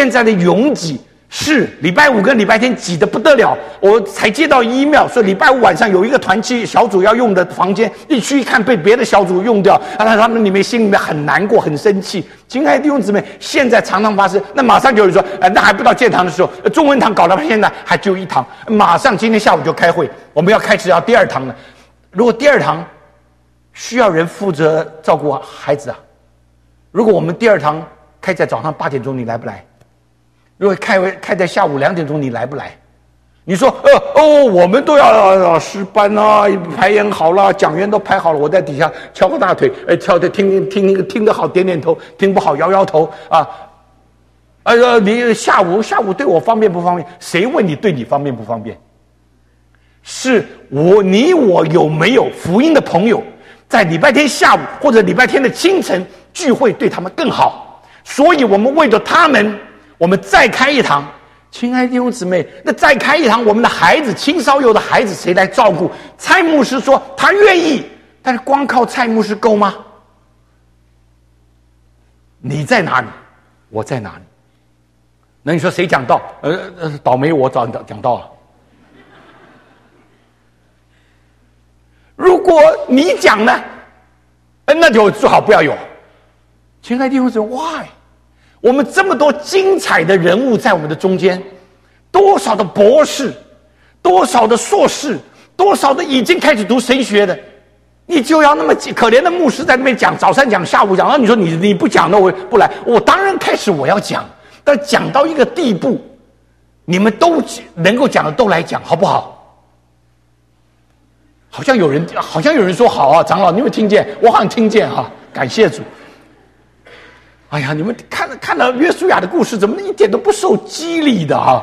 是礼拜五跟礼拜天挤得不得了。我才接到 email 说礼拜五晚上有一个团契小组要用的房间，一去一看被别的小组用掉，他们里面心里面很难过很生气。亲爱的弟兄姊妹，现在常常发生，那马上就有人说那还不到建堂的时候，中文堂搞到现在还只有一堂，马上今天下午就开会，我们要开始要第二堂了。如果第二堂需要人负责照顾孩子啊，如果我们第二堂开在早上8点钟，你来不来？如果开在下午2点钟，你来不来？你说我们都要师班啊，排演好了，讲员都排好了，我在底下敲个大腿，敲的听得好点点头，听不好摇摇头啊。你下午对我方便不方便？谁问你对你方便不方便？是你我有没有福音的朋友，在礼拜天下午或者礼拜天的清晨聚会对他们更好，所以我们为了他们，我们再开一堂。亲爱的弟兄姊妹，那再开一堂，我们的孩子青少幼的孩子谁来照顾？蔡牧师说他愿意，但是光靠蔡牧师够吗？你在哪里？我在哪里？那你说谁讲道？倒霉我讲道啊。如果你讲呢，那就最好不要有。亲爱的弟兄姊妹 ，why？ 我们这么多精彩的人物在我们的中间，多少的博士，多少的硕士，多少的已经开始读神学的，你就要那么可怜的牧师在那边讲，早上讲，下午讲，然后你说你不讲，那我不来。我当然开始我要讲，但讲到一个地步，你们都能够讲的都来讲，好不好？好像有人说好啊，长老，你有没有听见？我好像听见哈，感谢主。哎呀，你们看了约书亚的故事，怎么一点都不受激励的啊？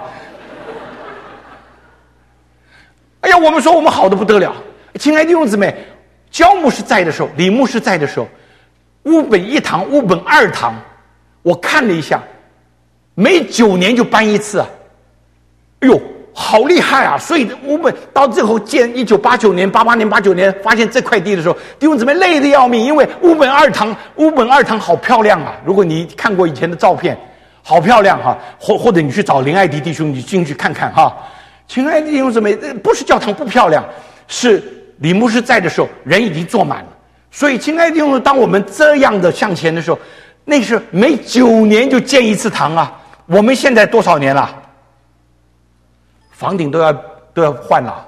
哎呀，我们说我们好的不得了。亲爱的弟兄姊妹，焦牧师在的时候，李牧师在的时候，乌本1堂、乌本2堂，我看了一下，每9年就搬一次啊。哎呦，好厉害啊！所以乌本到最后建1989年、88年、89年，发现这块地的时候，弟兄姊妹累得要命，因为乌本2堂好漂亮啊！如果你看过以前的照片，好漂亮哈、啊，或者你去找林爱迪弟兄，你进去看看哈、啊。亲爱的弟兄姊妹，不是教堂不漂亮，是李牧师在的时候人已经坐满了。所以，亲爱的弟兄姊妹，当我们这样的向前的时候，那是每9年就建一次堂啊。我们现在多少年了？房顶都要换了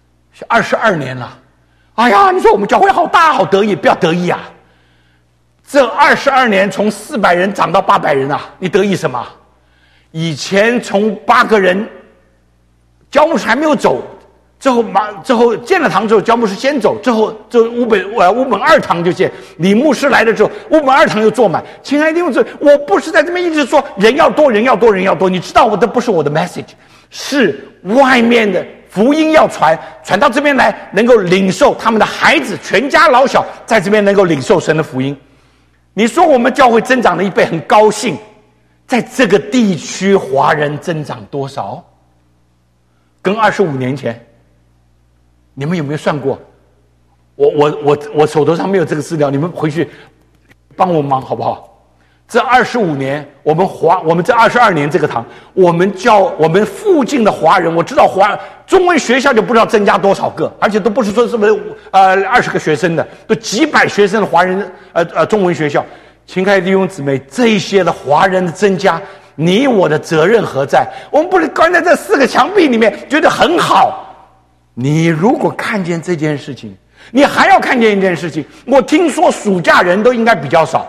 ，22年了。哎呀，你说我们教会好大好得意，不要得意啊！这22年从400人涨到800人啊，你得意什么？以前从8个人，焦牧师还没有走，之后建了堂之后，焦牧师先走，之后这乌本2堂就建，李牧师来了之后，乌本2堂又坐满。亲爱的弟兄姊妹，我不是在这边一直说人要多，你知道我的不是我的 message。是外面的福音要传到这边来，能够领受他们的孩子，全家老小在这边能够领受神的福音。你说我们教会增长了1倍，很高兴，在这个地区华人增长多少？跟25年前，你们有没有算过？我手头上没有这个资料，你们回去帮我忙好不好？这25年，我们这22年这个堂，我们附近的华人，我知道中文学校就不知道增加多少个，而且都不是说什么20个学生的，都几百学生的华人中文学校。亲爱的弟兄姊妹，这些的华人的增加，你我的责任何在？我们不是关在这4个墙壁里面觉得很好。你如果看见这件事情，你还要看见一件事情。我听说暑假人都应该比较少。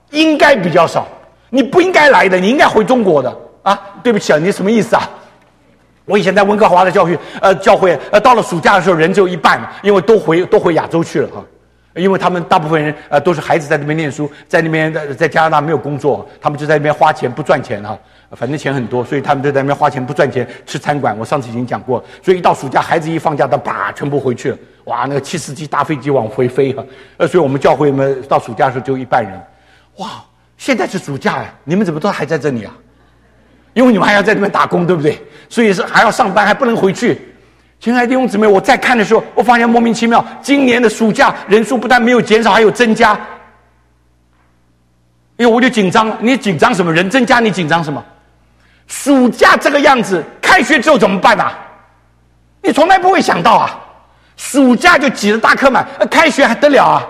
你不应该来的，你应该回中国的啊！对不起啊，你什么意思啊？我以前在温哥华的教会，到了暑假的时候人只有一半，因为都回亚洲去了哈。因为他们大部分人都是孩子在那边念书，在那边在加拿大没有工作，他们就在那边花钱不赚钱哈，反正钱很多，所以他们就在那边花钱不赚钱吃餐馆。我上次已经讲过，所以一到暑假孩子一放假，全部回去了，哇，那个747机大飞机往回飞哈。所以我们教会到暑假的时候就一半人。哇，现在是暑假哎，你们怎么都还在这里啊？因为你们还要在那边打工，对不对？所以是还要上班，还不能回去。 亲爱的弟兄姊妹，我在看的时候，我发现莫名其妙，今年的暑假人数不但没有减少，还有增加。因为我就紧张了，你紧张什么？人增加，你紧张什么？暑假这个样子，开学之后怎么办啊？你从来不会想到啊！暑假就挤得大客满，开学还得了啊？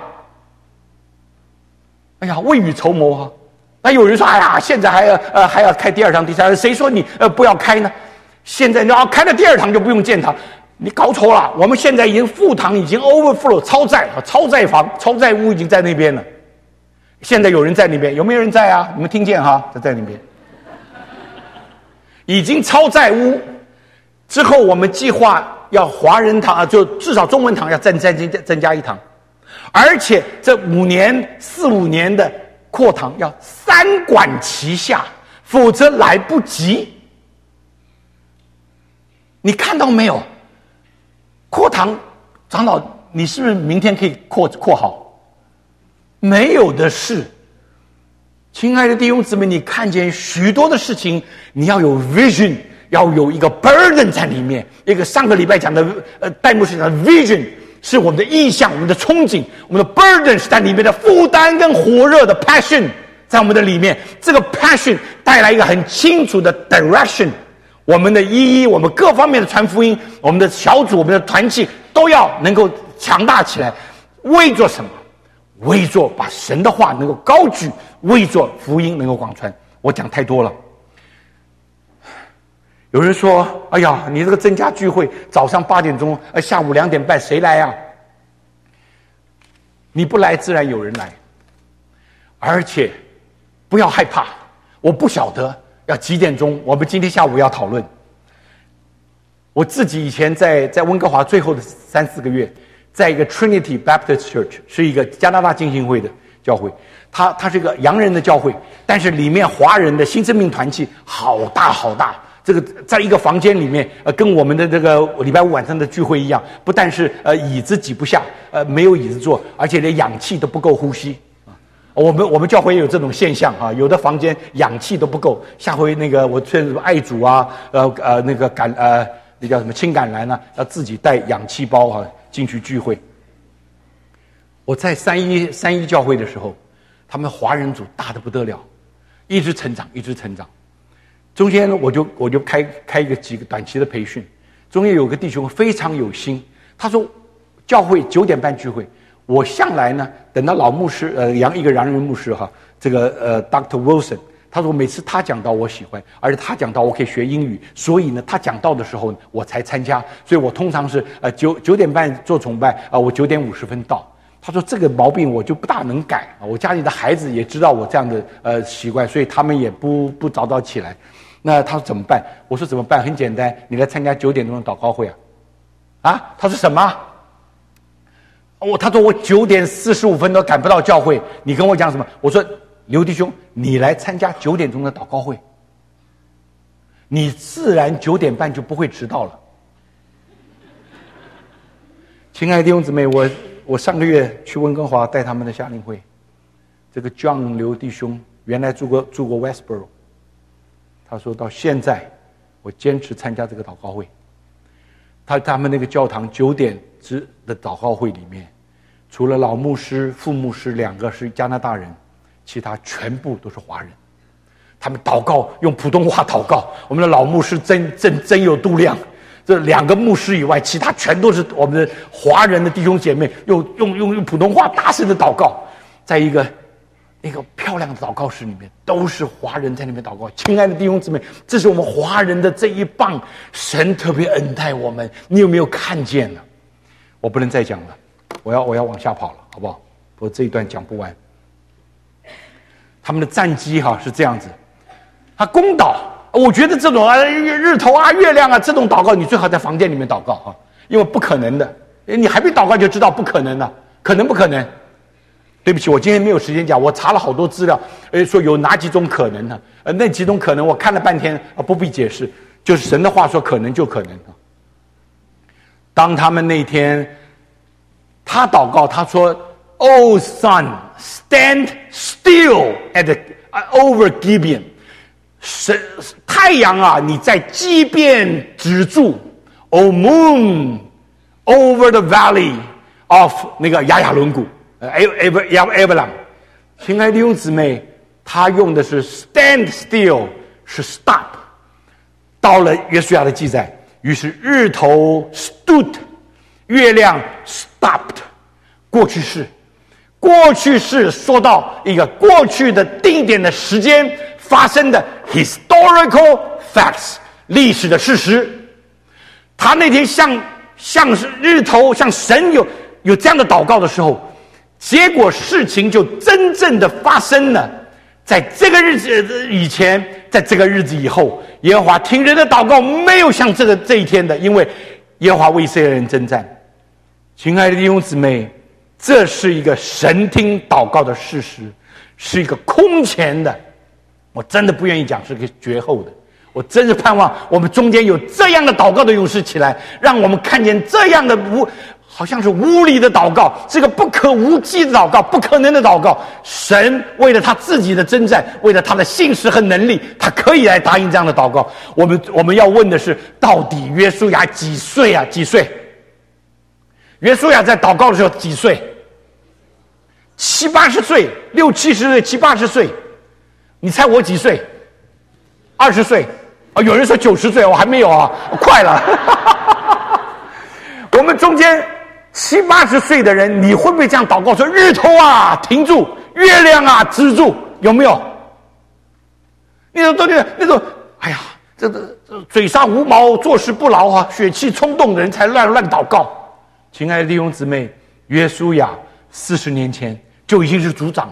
哎呀，未雨绸缪啊！那有人说，哎呀，现在还要开第二堂、第三堂，谁说你不要开呢？现在你要开了第二堂就不用建堂，你搞错了。我们现在已经副堂已经 overflow 超载房、超载屋已经在那边了。现在有人在那边，有没有人在啊？你们听见哈？在那边，已经超载屋。之后我们计划要华人堂就至少中文堂要增加一堂，而且这4、5年的扩堂要3管齐下，否则来不及。你看到没有？扩堂长老，你是不是明天可以扩好？没有的事。亲爱的弟兄姊妹，你看见许多的事情，你要有 vision， 要有一个 burden 在里面。一个上个礼拜讲的戴牧师讲的 vision 是我们的意向，我们的憧憬，我们的 burden 是在里面的负担跟火热的 passion 在我们的里面。这个 passion 带来一个很清楚的 direction， 我们的我们各方面的传福音，我们的小组，我们的团契都要能够强大起来。为做什么？为做把神的话能够高举，为做福音能够广传。我讲太多了。有人说，哎呀，你这个增加聚会，早上8点钟，下午2点半，谁来啊？你不来，自然有人来。而且不要害怕，我不晓得要几点钟，我们今天下午要讨论。我自己以前在温哥华最后的3、4个月，在一个 Trinity Baptist Church， 是一个加拿大浸信会的教会，它是一个洋人的教会，但是里面华人的新生命团契好大好大。这个在一个房间里面，跟我们的这个礼拜5晚上的聚会一样，不但是椅子挤不下，没有椅子坐，而且连氧气都不够呼吸。我们教会也有这种现象啊，有的房间氧气都不够。下回那个我劝爱主啊，那个那叫什么青橄榄啊，要自己带氧气包啊进去聚会。我在三一教会的时候，他们华人组大得不得了，一直成长。中间我就开几个短期的培训，中间有个弟兄非常有心，他说教会9点半聚会，我向来呢等到老牧师一个洋人牧师哈，这个Dr. Wilson， 他说每次他讲道我喜欢，而且他讲道我可以学英语，所以呢他讲道的时候我才参加，所以我通常是9点半做崇拜我9点50分到。他说这个毛病我就不大能改，我家里的孩子也知道我这样的习惯，所以他们也不早起来。那他说怎么办？我说怎么办？很简单，你来参加9点钟的祷告会啊！他说什么？他说我9点45分都赶不到教会，你跟我讲什么？我说刘弟兄，你来参加9点钟的祷告会，你自然9点半就不会迟到了。亲爱的弟兄姊妹，我上个月去温哥华带他们的夏令会，这个 John 刘弟兄原来住过 Westboro， 他说到现在我坚持参加这个祷告会。他们那个教堂9点的祷告会里面，除了老牧师、副牧师2个是加拿大人，其他全部都是华人。他们祷告用普通话祷告，我们的老牧师真有度量。这2个牧师以外，其他全都是我们的华人的弟兄姐妹，用普通话大声的祷告，在一个漂亮的祷告室里面，都是华人在那边祷告。亲爱的弟兄姊妹，这是我们华人的这一棒，神特别恩待我们，你有没有看见呢？我不能再讲了，我要往下跑了，好不好？我这一段讲不完。他们的战机是这样子，他攻岛。我觉得这种日头月亮这种祷告，你最好在房间里面祷告因为不可能的，你还没祷告就知道不可能了，可能不可能？对不起，我今天没有时间讲，我查了好多资料，说有哪几种可能呢？那几种可能我看了半天不必解释，就是神的话说可能就可能。当他们那天他祷告，他说 "Oh sun, stand still over Gibeon." 太阳你在畸变止住 O moon over the valley of 那个亚亚伦谷Avalon。亲爱的弟兄姊妹，他用的是 stand still， 是 stop。到了约书亚的记载，于是日头 stood， 月亮 stopped。过去式，过去式说到一个过去的定点的时间发生的 historical facts， 历史的事实。他那天向日头向神有这样的祷告的时候，结果事情就真正的发生了。在这个日子以前，在这个日子以后，耶和华听人的祷告没有像这一天的，因为耶和华为以色列人征战。亲爱的弟兄姊妹，这是一个神听祷告的事实，是一个空前的，我真的不愿意讲是个绝后的。我真是盼望我们中间有这样的祷告的勇士起来，让我们看见这样的好像是无理的祷告，这个不可无稽的祷告，不可能的祷告。神为了他自己的征战，为了他的信实和能力，他可以来答应这样的祷告。我们要问的是，到底约书亚几岁啊？几岁？约书亚在祷告的时候几岁？70、80岁，60、70岁，70、80岁。你猜我几岁？20岁。有人说90岁，我还没有啊，快了。我们中间70、80岁的人，你会不会这样祷告说：日头啊停住，月亮啊止住？有没有？那种哎呀，这嘴上无毛，做事不牢啊，血气冲动的人才乱祷告。亲爱的弟兄姊妹，约书亚40年前就已经是族长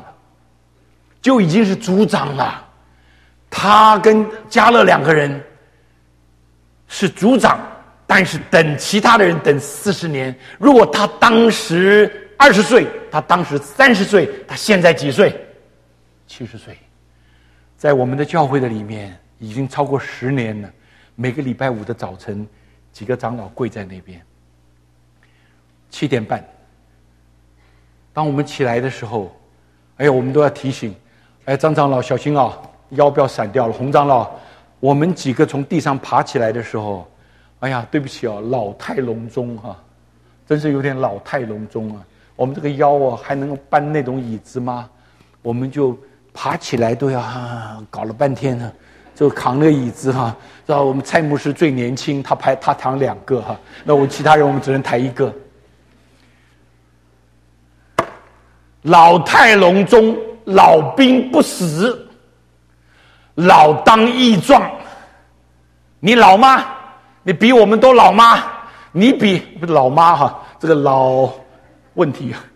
了，他跟迦勒2个人是族长，但是等其他的人等40年。如果他当时20岁，他当时30岁，他现在几岁？70岁。在我们的教会的里面已经超过10年了，每个礼拜5的早晨，几个长老跪在那边，7点半，当我们起来的时候，我们都要提醒，张长老小心啊，腰不要闪掉了。洪长老，我们几个从地上爬起来的时候，对不起哦，老态龙钟哈，真是有点老态龙钟啊。我们这个腰还能搬那种椅子吗？我们就爬起来都要搞了半天呢，就扛那个椅子哈。知道我们蔡牧师最年轻，他扛2个哈，那我其他人我们只能抬1个。老态龙钟，老兵不死，老当益壮。你老吗？你比我们都老吗？你比不是老妈哈，这个老问题啊。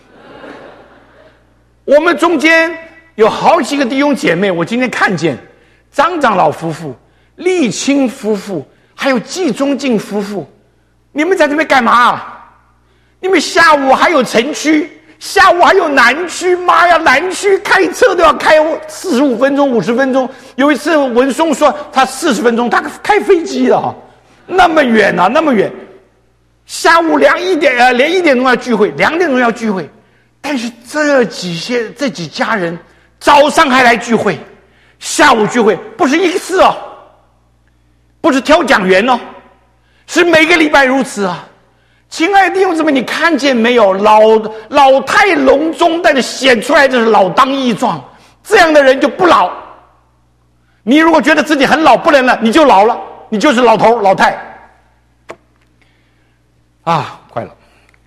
我们中间有好几个弟兄姐妹，我今天看见张长老夫妇、立青夫妇，还有季中进夫妇，你们在这边干嘛？你们下午还有城区，下午还有南区，妈呀，南区开车都要开45分钟、50分钟。有一次文松说他40分钟，他开飞机了，那么远啊，那么远。下午连1点钟要聚会，2点钟要聚会。但是这几家人早上还来聚会，下午聚会，不是一次哦，不是挑讲员哦，是每个礼拜如此啊。亲爱的弟兄姊妹，你看见没有？老态龙钟，但是显出来就是老当益壮，这样的人就不老。你如果觉得自己很老不能了，你就老了，你就是老头老太啊，快了。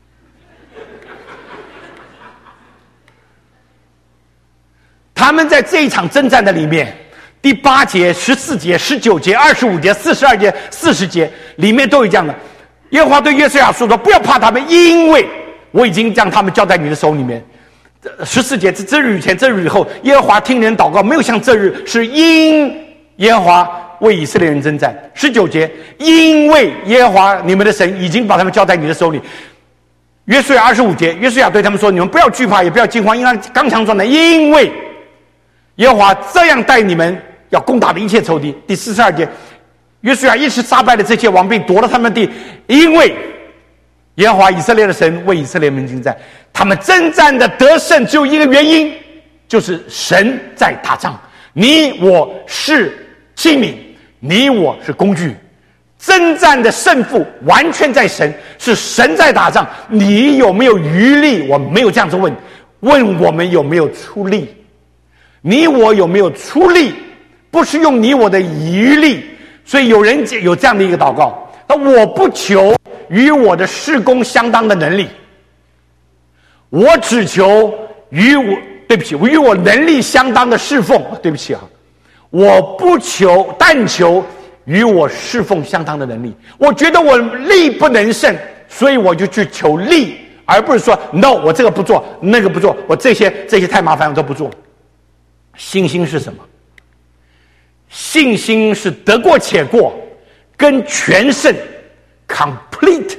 他们在这一场征战的里面，第8节、14节、19节、25节、42节、40节里面都有这样的。耶和华对约书亚说：“不要怕他们，因为我已经将他们交在你的手里面。”14节，这日以前，这日以后，耶和华听人祷告，没有像这日，是因耶和华为以色列人征战。19节，因为耶和华你们的神已经把他们交在你的手里。约书亚25节，约书亚对他们说：“你们不要惧怕，也不要惊慌，因为刚强壮胆，因为耶和华这样待你们要攻打的一切仇敌。”第42节，约书亚一时杀败了这些王，并夺了他们的地，因为耶和华以色列的神为以色列人征战。他们征战的得胜只有一个原因，就是神在打仗。你我是器皿，你我是工具， 征战的胜负完全在神，是神在打仗。你有没有余力？我没有这样子问，问我们有没有出力。你我有没有出力？不是用你我的余力。所以有人有这样的一个祷告，那我不求与我的事工相当的能力，我只求与我能力相当的侍奉。对不起啊，我不求，但求与我侍奉相当的能力。我觉得我力不能胜，所以我就去求力，而不是说 no， 我这个不做，那个不做，我这些太麻烦，我都不做。信心是什么？信心是得过且过跟全胜 complete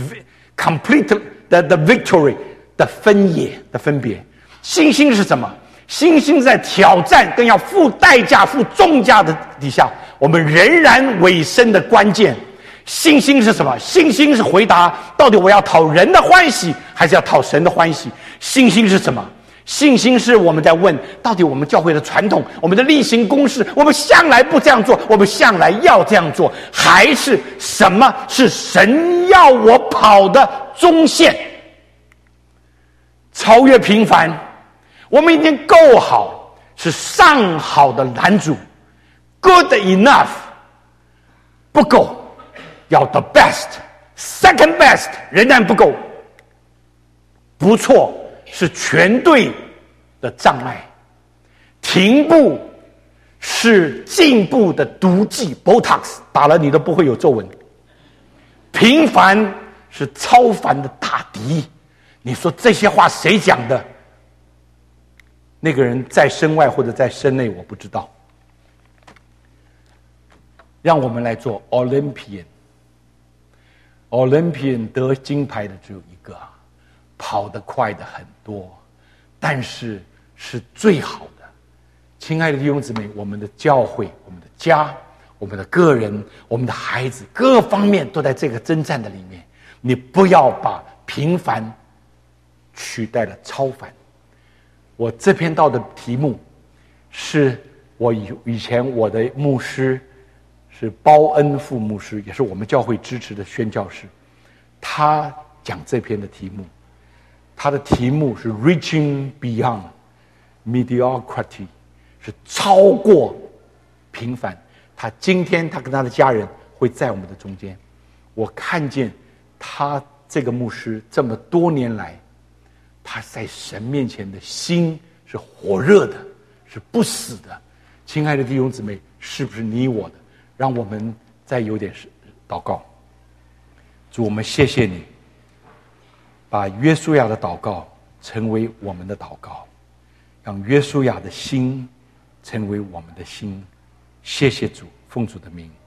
the victory 的分别。信心是什么？信心在挑战跟要付代价付重价的底下，我们仍然委身的关键。信心是什么？信心是回答到底我要讨人的欢喜还是要讨神的欢喜。信心是什么？信心是我们在问，到底我们教会的传统，我们的例行公事，我们向来不这样做，我们向来要这样做，还是什么是神要我跑的中线？超越平凡，我们已经够好，是上好的拦阻 ，good enough 不够，要 the best，second best 仍然不够，不错。是全对的障碍，停步是进步的毒剂 ，Botox 打了你都不会有皱纹。平凡是超凡的大敌。你说这些话谁讲的？那个人在身外或者在身内，我不知道。让我们来做 Olympian 得金牌的只有一个。跑得快的很多，但是是最好的。亲爱的弟兄姊妹，我们的教会、我们的家、我们的个人、我们的孩子，各方面都在这个征战的里面。你不要把平凡取代了超凡。我这篇道的题目是我以前我的牧师是包恩副牧师，也是我们教会支持的宣教士，他讲这篇的题目。他的题目是 Reaching Beyond Mediocrity， 是超过平凡。今天他跟他的家人会在我们的中间。我看见他这个牧师这么多年来，他在神面前的心是火热的，是不死的。亲爱的弟兄姊妹，是不是你我的？让我们再有点祷告。主，我们谢谢你，把约书亚的祷告成为我们的祷告，让约书亚的心成为我们的心。谢谢主，奉主的名。